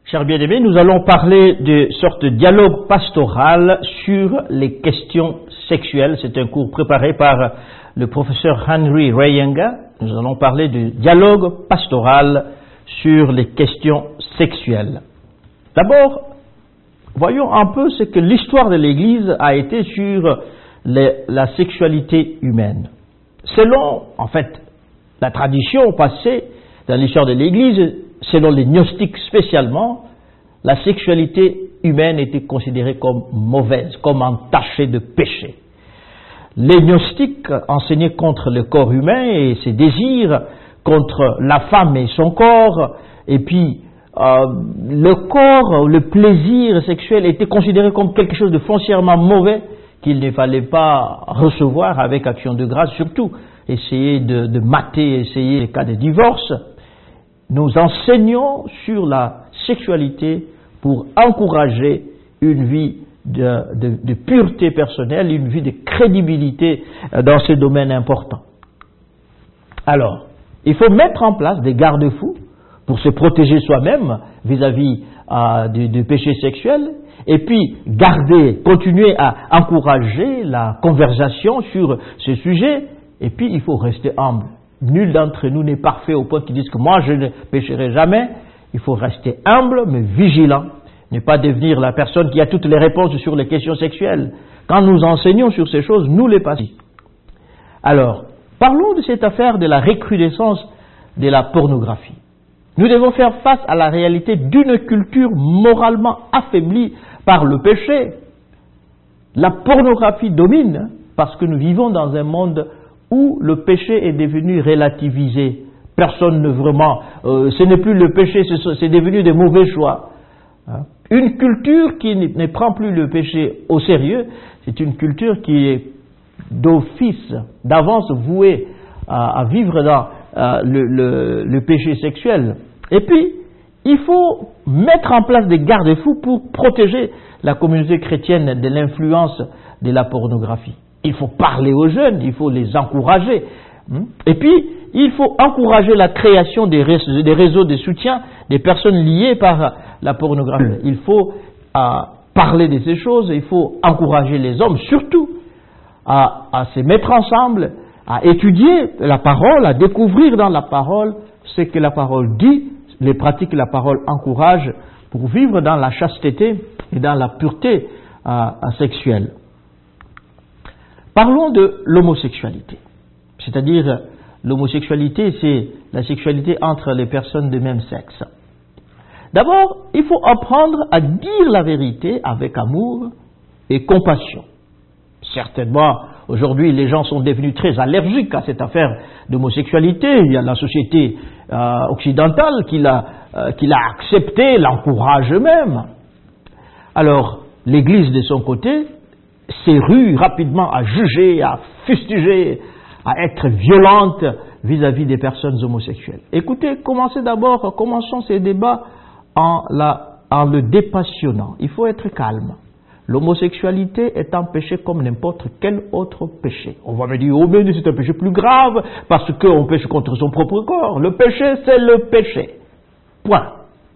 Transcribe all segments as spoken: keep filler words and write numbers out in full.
Chers bien-aimés, nous allons parler de sorte de dialogue pastoral sur les questions sexuelles. C'est un cours préparé par le professeur Henry Reyenga. Nous allons parler de dialogue pastoral sur les questions sexuelles. D'abord, voyons un peu ce que l'histoire de l'Église a été sur les, la sexualité humaine. Selon, en fait, la tradition passée dans l'histoire de l'Église, selon les gnostiques spécialement, la sexualité humaine était considérée comme mauvaise, comme entachée de péché. Les gnostiques enseignaient contre le corps humain et ses désirs, contre la femme et son corps, et puis euh, le corps, le plaisir sexuel était considéré comme quelque chose de foncièrement mauvais qu'il ne fallait pas recevoir avec action de grâce, surtout essayer de, de mater, essayer les cas de divorce. Nous enseignons sur la sexualité pour encourager une vie de, de, de pureté personnelle, une vie de crédibilité dans ces domaines importants. Alors, il faut mettre en place des garde-fous pour se protéger soi-même vis-à-vis euh, du, du péché sexuel, et puis garder, continuer à encourager la conversation sur ce sujet, et puis il faut rester humble. Nul d'entre nous n'est parfait au point qu'ils disent que moi je ne pécherai jamais. Il faut rester humble mais vigilant, ne pas devenir la personne qui a toutes les réponses sur les questions sexuelles. Quand nous enseignons sur ces choses, nous les passons. Alors, parlons de cette affaire de la recrudescence de la pornographie. Nous devons faire face à la réalité d'une culture moralement affaiblie par le péché. La pornographie domine parce que nous vivons dans un monde où le péché est devenu relativisé. Personne ne vraiment, euh, ce n'est plus le péché, c'est devenu des mauvais choix. Hein? Une culture qui ne prend plus le péché au sérieux, c'est une culture qui est d'office, d'avance vouée à, à vivre dans euh, le, le, le péché sexuel. Et puis, il faut mettre en place des garde-fous pour protéger la communauté chrétienne de l'influence de la pornographie. Il faut parler aux jeunes, il faut les encourager. Et puis, il faut encourager la création des réseaux, des réseaux de soutien des personnes liées par la pornographie. Il faut euh, parler de ces choses, il faut encourager les hommes, surtout, à, à se mettre ensemble, à étudier la parole, à découvrir dans la parole ce que la parole dit, les pratiques que la parole encourage pour vivre dans la chasteté et dans la pureté euh, sexuelle. Parlons de l'homosexualité, c'est-à-dire l'homosexualité, c'est la sexualité entre les personnes de même sexe. D'abord, il faut apprendre à dire la vérité avec amour et compassion. Certainement, aujourd'hui, les gens sont devenus très allergiques à cette affaire d'homosexualité. Il y a la société euh, occidentale qui l'a, euh, qui l'a accepté, l'encourage même. Alors, l'Église de son côté s'est rue rapidement à juger, à fustiger, à être violente vis-à-vis des personnes homosexuelles. Écoutez, commencez d'abord, commençons ces débats en, la, en le dépassionnant. Il faut être calme. L'homosexualité est un péché comme n'importe quel autre péché. On va me dire, oh mais c'est un péché plus grave parce qu'on pêche contre son propre corps. Le péché, c'est le péché. Point.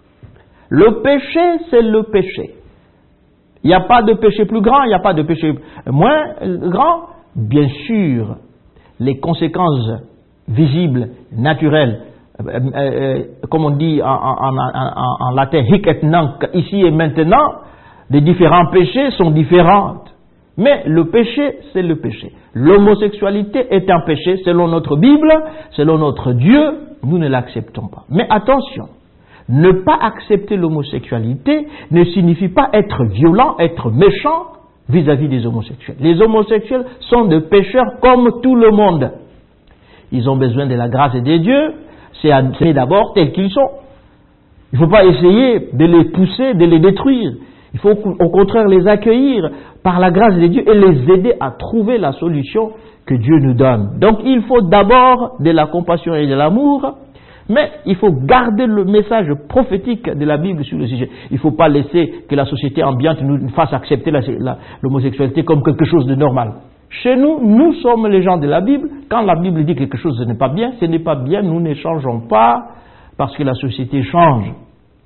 Le péché, c'est le péché. Il n'y a pas de péché plus grand, il n'y a pas de péché moins grand. Bien sûr, les conséquences visibles, naturelles, euh, euh, comme on dit en, en, en, en latin, hic et nunc, ici et maintenant, des différents péchés sont différentes. Mais le péché, c'est le péché. L'homosexualité est un péché selon notre Bible, selon notre Dieu, nous ne l'acceptons pas. Mais attention, ne pas accepter l'homosexualité ne signifie pas être violent, être méchant vis-à-vis des homosexuels. Les homosexuels sont des pécheurs comme tout le monde. Ils ont besoin de la grâce des dieux, c'est à d'abord tels qu'ils sont. Il ne faut pas essayer de les pousser, de les détruire. Il faut au contraire les accueillir par la grâce des dieux et les aider à trouver la solution que Dieu nous donne. Donc il faut d'abord de la compassion et de l'amour, mais il faut garder le message prophétique de la Bible sur le sujet. Il ne faut pas laisser que la société ambiante nous fasse accepter la, la, l'homosexualité comme quelque chose de normal. Chez nous, nous sommes les gens de la Bible. Quand la Bible dit quelque chose n'est pas bien, ce n'est pas bien, nous ne changeons pas parce que la société change.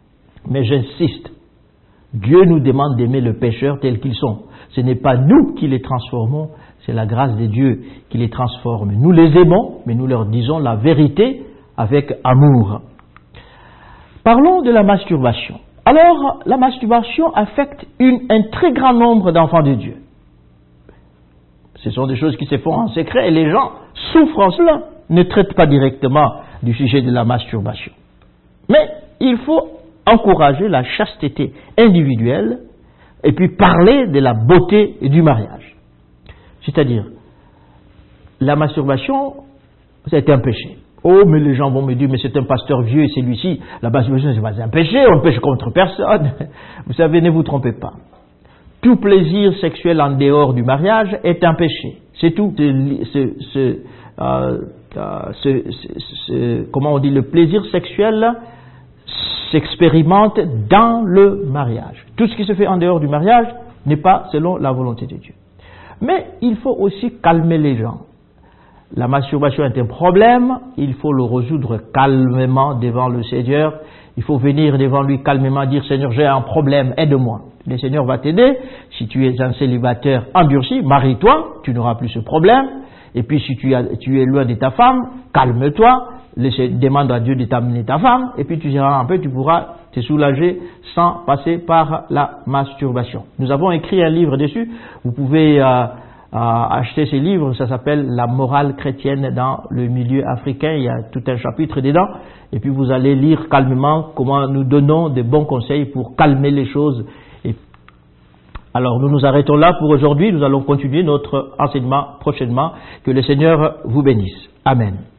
Mais j'insiste, Dieu nous demande d'aimer le pécheur tels qu'ils sont. Ce n'est pas nous qui les transformons, c'est la grâce de Dieu qui les transforme. Nous les aimons, mais nous leur disons la vérité avec amour. Parlons de la masturbation. Alors, la masturbation affecte une, un très grand nombre d'enfants de Dieu. Ce sont des choses qui se font en secret et les gens souffrent en cela, ne traitent pas directement du sujet de la masturbation. Mais il faut encourager la chasteté individuelle et puis parler de la beauté du mariage. C'est-à-dire, la masturbation, c'est un péché. Oh, mais les gens vont me dire, mais c'est un pasteur vieux et celui-ci, la masturbation, c'est pas un péché, on pêche contre personne. Vous savez, ne vous trompez pas. Tout plaisir sexuel en dehors du mariage est un péché. C'est tout. Ce, ce, euh, ce, ce, comment on dit, le plaisir sexuel s'expérimente dans le mariage. Tout ce qui se fait en dehors du mariage n'est pas selon la volonté de Dieu. Mais il faut aussi calmer les gens. La masturbation est un problème, il faut le résoudre calmement devant le Seigneur. Il faut venir devant lui calmement dire « Seigneur, j'ai un problème, aide-moi ». Le Seigneur va t'aider. Si tu es un célibataire endurci, marie-toi, tu n'auras plus ce problème. Et puis si tu, as, tu es loin de ta femme, calme-toi, demande à Dieu de t'amener ta femme, et puis tu iras un peu, tu pourras te soulager sans passer par la masturbation. Nous avons écrit un livre dessus, vous pouvez euh, euh, acheter ce livre, ça s'appelle « La morale chrétienne dans le milieu africain », il y a tout un chapitre dedans, et puis vous allez lire calmement comment nous donnons de bons conseils pour calmer les choses. Et alors nous nous arrêtons là pour aujourd'hui, nous allons continuer notre enseignement prochainement. Que le Seigneur vous bénisse. Amen.